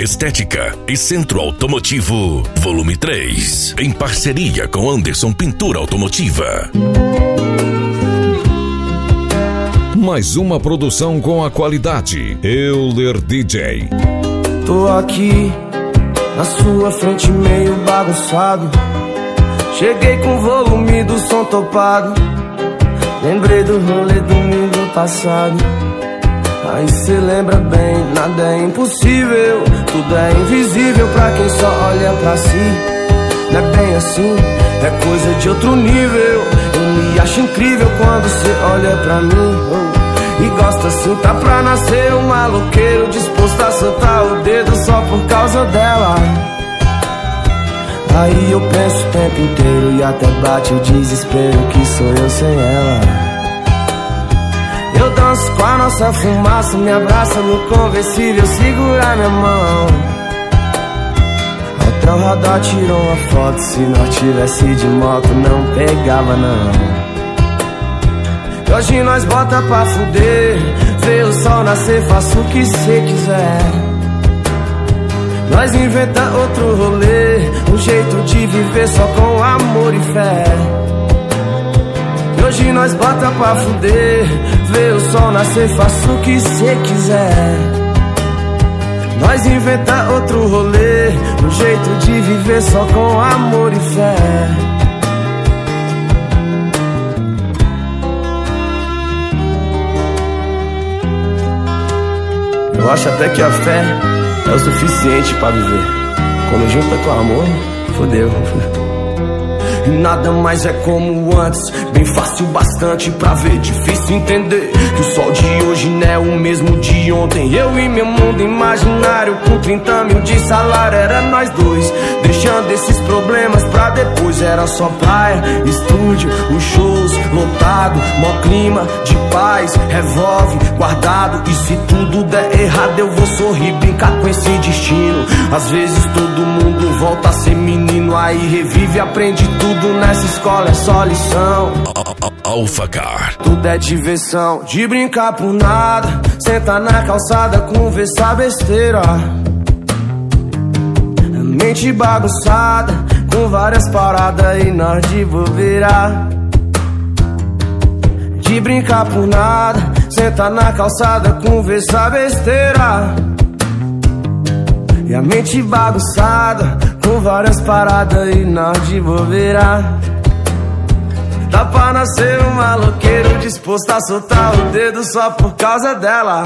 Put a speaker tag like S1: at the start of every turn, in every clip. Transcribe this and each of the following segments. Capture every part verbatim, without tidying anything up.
S1: Estética e Centro Automotivo, volume três, em parceria com Anderson Pintura Automotiva. Mais uma produção com a qualidade Euler D J.
S2: Tô aqui na sua frente meio bagunçado. Cheguei com o volume do som topado. Lembrei do rolê domingo passado. Aí cê lembra bem, nada é impossível. Tudo é invisível pra quem só olha pra si. Não é bem assim, é coisa de outro nível. Eu me acho incrível quando cê olha pra mim, oh. E gosta assim, tá pra nascer um maloqueiro disposto a soltar o dedo só por causa dela. Aí eu penso o tempo inteiro e até bate o desespero que sou eu sem ela. Eu danço com a nossa fumaça, me abraça no conversível, segura minha mão. Até o radar tirou uma foto, se nós tivesse de moto não pegava não. E hoje nós bota pra fuder, vê o sol nascer, faça o que cê quiser. Nós inventa outro rolê, um jeito de viver só com amor e fé. E hoje nós bota pra fuder, vê o sol nascer, faça o que cê quiser. Nós inventa outro rolê, um jeito de viver só com amor e fé. Eu acho até que a fé é o suficiente pra viver. Quando junta com amor, fodeu. E nada mais é como antes, bem fácil bastante pra ver, difícil entender que o sol de hoje não é o mesmo de ontem. Eu e meu mundo imaginário com trinta mil de salário, era nós dois, deixando esses problemas pra depois. Era só praia, estúdio, os shows lotado, mó clima de paz, revolve guardado. E se tudo der errado eu vou sorrir, brincar com esse destino. Às vezes todo mundo volta a ser menino, aí revive, aprende tudo. Tudo nessa escola é só lição.
S1: Alfacar.
S2: Tudo é diversão, de brincar por nada. Senta na calçada, conversar besteira. Mente bagunçada, com várias paradas e nós de bobeira. De brincar por nada, senta na calçada, conversar besteira. E a mente bagunçada, com várias paradas e nós de bobeira. Dá pra nascer um maloqueiro disposto a soltar o dedo só por causa dela.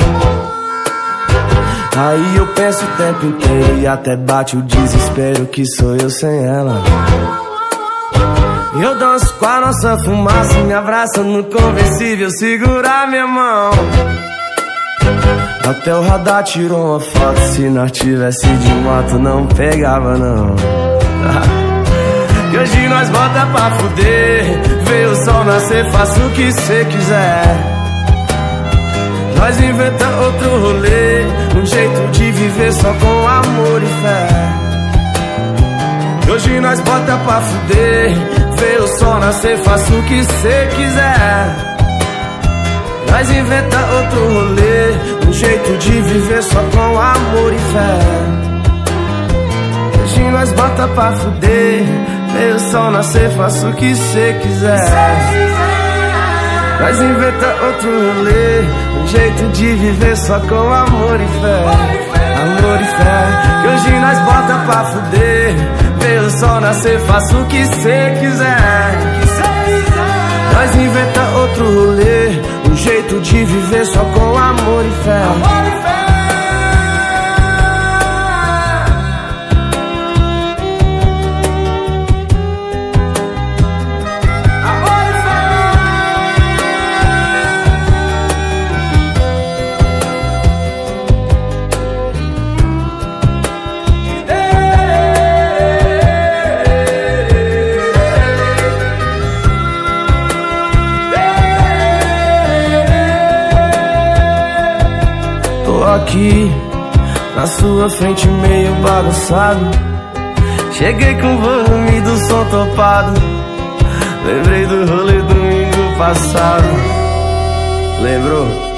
S2: Aí eu penso o tempo inteiro e até bate o desespero que sou eu sem ela. Eu danço com a nossa fumaça, me abraça no conversível, segura minha mão. Até o radar tirou uma foto, se nós tivesse de moto não pegava não. E hoje nós bota pra fuder, vê o sol nascer, faça o que cê quiser. Nós inventa outro rolê, um jeito de viver só com amor e fé. E hoje nós bota pra fuder, vê o sol nascer, faça o que cê quiser. Nós inventa outro rolê, um jeito de viver só com amor e fé. Hoje nós bota pra fuder, vê o sol nascer, faça o que cê quiser. Nós inventa outro rolê, um jeito de viver só com amor e fé. Amor e fé. Que hoje nós bota pra fuder, vê o sol nascer, faça o que cê quiser. Nós inventa outro rolê, um jeito de viver só com amor e fé. Amor e fé. Amor e aqui na sua frente meio bagunçado. Cheguei com o volume do som topado. Lembrei do rolê domingo passado. Lembrou?